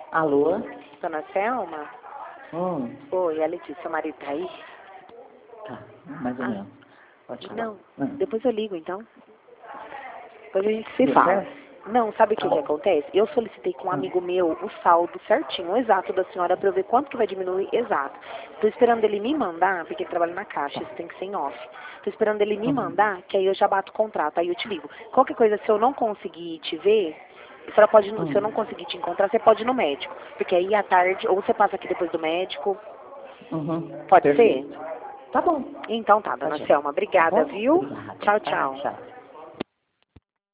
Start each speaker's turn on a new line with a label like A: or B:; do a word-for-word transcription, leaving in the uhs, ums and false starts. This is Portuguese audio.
A: Alô?
B: Dona Selma?
A: Hum,
B: Oi, a Letícia, seu marido tá aí?
A: tá, mais ou
B: Ah,
A: menos. Pode falar.
B: não,
A: Hum.
B: depois eu ligo então. Depois a gente se
A: Deu
B: fala.
A: certo?
B: Não, sabe o
A: Tá
B: que que
A: bom.
B: acontece? Eu solicitei com um
A: Hum.
B: amigo meu o saldo certinho, o exato da senhora, pra eu ver quanto que vai diminuir exato. Tô esperando ele me mandar, porque ele trabalha na caixa, isso tem que ser em off. Tô esperando ele me
A: Uhum.
B: mandar, que aí eu já bato o contrato, aí eu te ligo. Qualquer coisa, se eu não conseguir te ver, a senhora pode, se eu
A: Hum.
B: não conseguir te encontrar, você pode ir no médico. Porque aí à tarde, ou você passa aqui depois do médico.
A: Uhum.
B: Pode ser?
A: Perfeito. Tá bom.
B: Então tá, dona
A: Pode ir.
B: Selma.
A: Tá
B: Obrigada,
A: bom?
B: viu?
A: Obrigada.
B: Tchau,
A: Tá,
B: tchau.
A: tchau.